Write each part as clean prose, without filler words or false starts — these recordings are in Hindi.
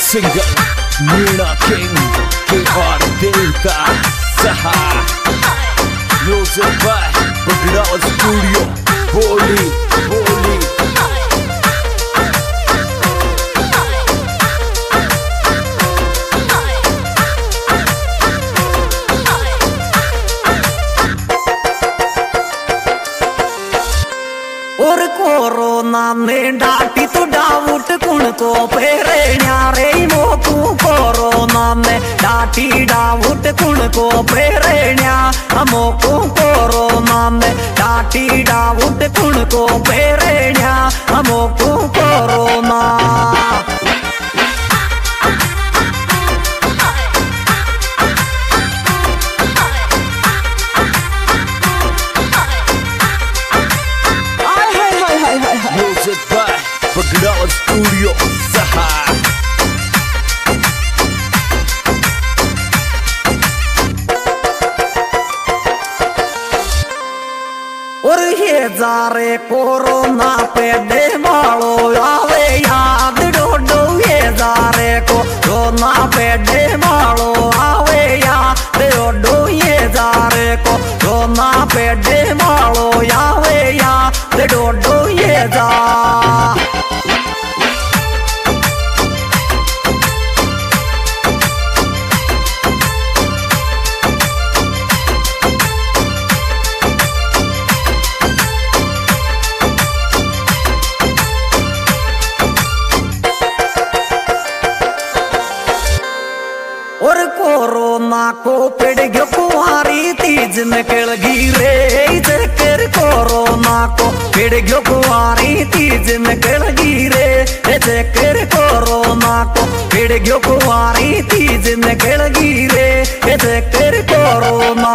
सिंगर मीना किंग के और देवता सहा म्यूजिक बाय बगड़ा स्टूडियो बोली बोली। और कोरोना ने डाटी तो डाउट कुण को फेरे न्यारे मोकू कोरोना ने डाटी डाउट कुण को फेरे न्या मोकू कोरोना ने डाटी डाउट कुण को फेरे न्या मोकू कोरोना। म्यूजिक बाय बगड़ा स्टूडियो सहा। और ये जारे कोरोना पे दे मालो आवे याद डोडो ये जारे कोरोना पे दे मालो आवे याद डोडो ये जारे कोरोना पे दे मालो आवे याद डोडो ये जा। और कोरोना को पिड़ गयो कुंवारी तीज निकल गी रे चक्कर कोरोना को पिड़ गयो कुंवारी तीज निकल गी रे चक्कर कोरोना को पिड़ गयो कुंवारी तीज निकल गी रे चक्कर कोरोना।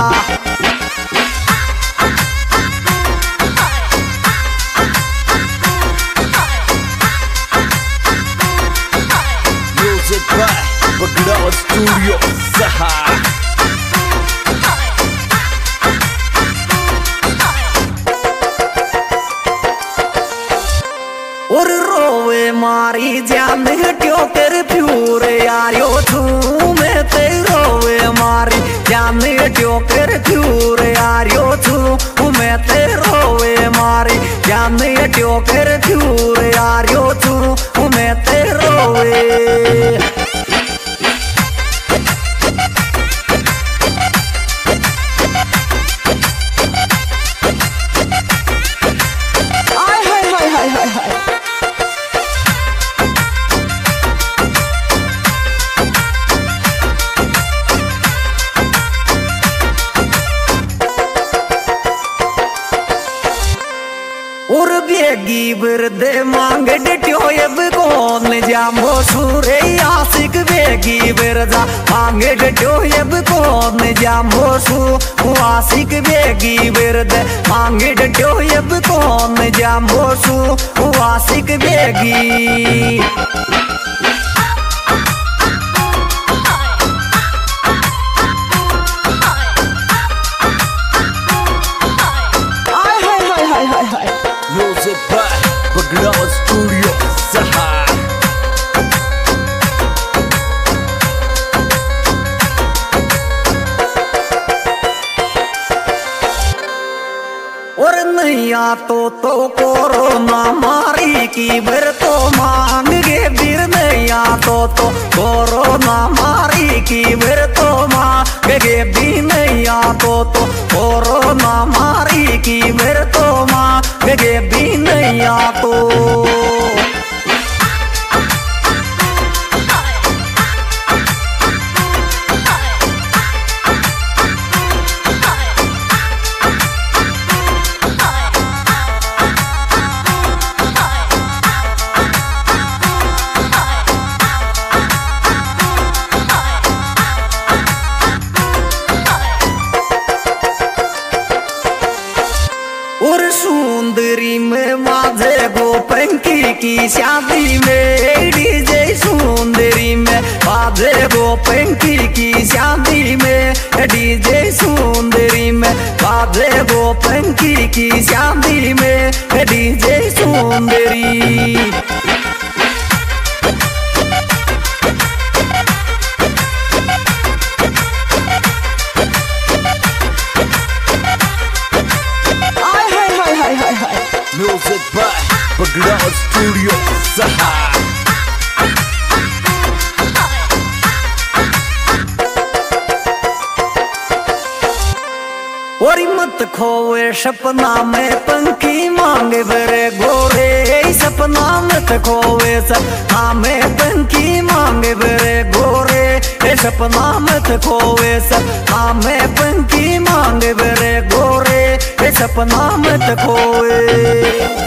म्यूजिक बाय बगड़ा स्टूडियो सहा। और रोवे मारी जान हट्यो कर फ्यूर यारियो छू मैं ते रोवे मारी जान हट्यो कर फ्यूर यारियो छू मैं ते रोवे मारी जान हट्यो कर फ्यूर यारियो छू मैं ते रोवे। और बेगी बिरदे मांग डट्यो अब कौन जामो सूरे आशिक बेगी बिरदा मांग डट्यो अब कौन जामो सू आशिक बेगी बिरदे मांग डट्यो अब कौन जामो सू आशिक बेगी। म्यूजिक बाय बगड़ा स्टूडियो सहा। और नैया तो कोरोना मारी की बर तो मांग गे बीर नैया तो कोरोना मारी की बर तो मांग गे भी नैया तो कोरोना मारी की बर तो मांग गे भी नैया तो। और सुंदरी में माझे गोपंकी की शादी में डीजे सुंदरी में माझे गोपंकी की शादी में डीजे सुंदरी में माझे गोपंकी की शादी में डीजे सुंदरी। स्टूडियो सहा। और मत खोए सपना में पंखी मांगे बरे गोरे, सपना मत खोए सपना में पंखी मांगे बरे गोरे, सपना मत खोए सपना में पंखी मांगे बरे गोरे, सपना मत खोए।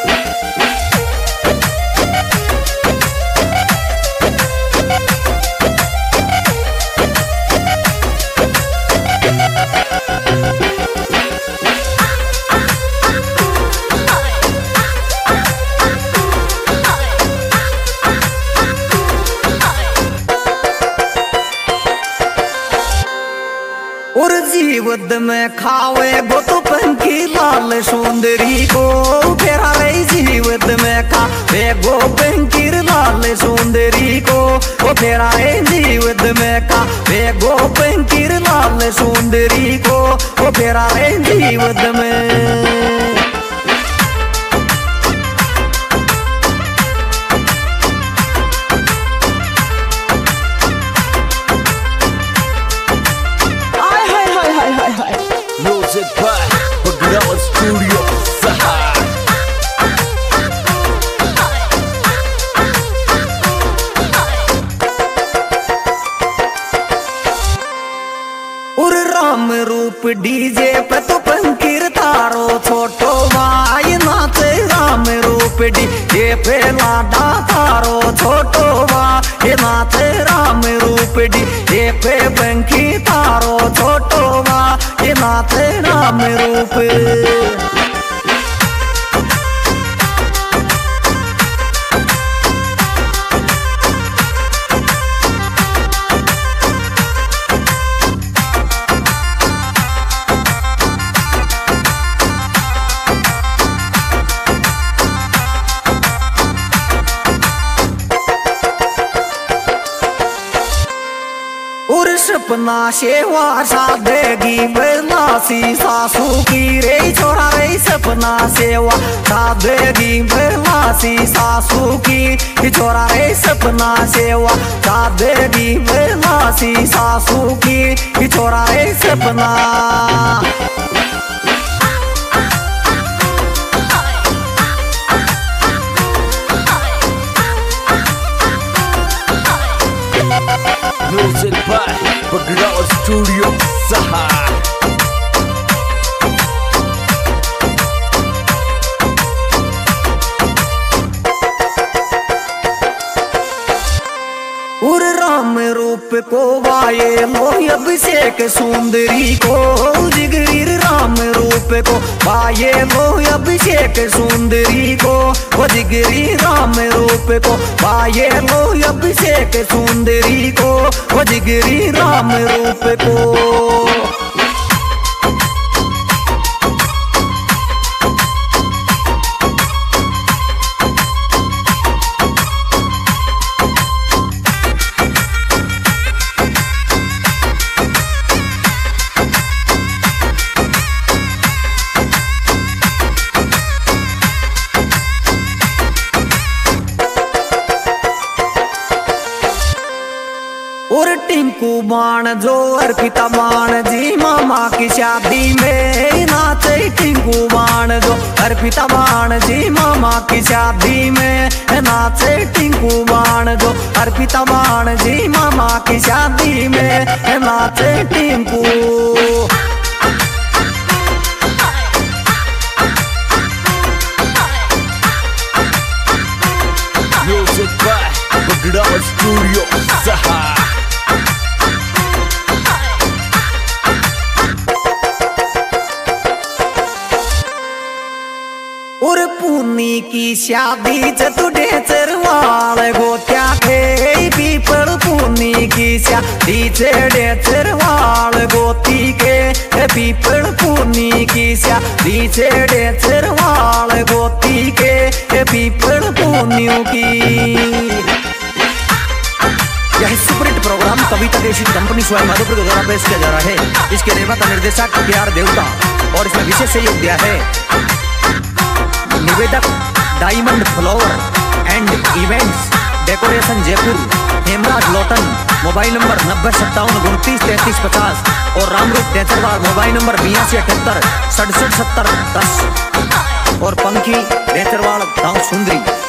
और जीवत में खावे गो तो पंखी लाल सुंदरी को, फेरा रही जीवत में खावे गो पंखी लाल सुंदरी को, वो फेरा रही जीवत में खावे गो पंखी लाल सुंदरी को, वो फेरा रही जीवत में। म्यूजिक बाय बगड़ावत स्टूडियो सहा। और राम रूप डीजे पे तो पंखीर तारो छोटो भाई नाचे, राम रूप डीजे पे लाडा तारो छोटो भाई नाचे, राम रूप डीजे पे पंखी तारो छोटो भाई नाचे राम रूप। और सपना सेवा सादेगी बेलासी सासू की रे छोरा रे, सपना सेवा सादेगी बेलासी सासू की छोरा रे, सपना सेवा सादेगी बेलासी सासू की छोरा रे सपना। म्यूजिक बाय बगड़ावत स्टूडियो सहा। और राम रूप को वाये लो अभिषेक सुंदरी को, जिगरी राम रूप को वाये लो अभिषेक सुंदरी को, वो जिगरी राम रूप को वाये लो अभिषेक सुंदरी को, वो जिगरी राम रूप को। और टिंकू बाण जो अर्पिता बाण जी मामा की शादी में नाचे, टिंकू बाण जो अर्पिता बाण जी मामा की शादी में नाचे, टिंकू बाण जो अर्पिता बाण जी मामा की शादी में नाचे Tinku. Music by Bagdawat studio सहा। और पूनी की शादी चतुडे चरवाल गोत्या थे, पीपल पूनी की शादी चढ़े चरवाल गोती के, पीपल पूनी की शादी चढ़े चरवाल गोती के, पीपल पूनियों की। यह सुपरहिट प्रोग्राम कविता देशी कंपनी स्वयं माधोपुर के द्वारा पेश किया जा रहा है। इसके निर्माता निर्देशक प्यार देवता और इसमें विशेष सहयोग दिया है निवेदक diamond flower and events decoration Jaipur, Hemraj Lotan, mobile number 9057293350 और रामरूप डेचरवाल, मोबाइल नंबर 8278 677010 और पंखी डेचरवाल गाँव सुंदरी।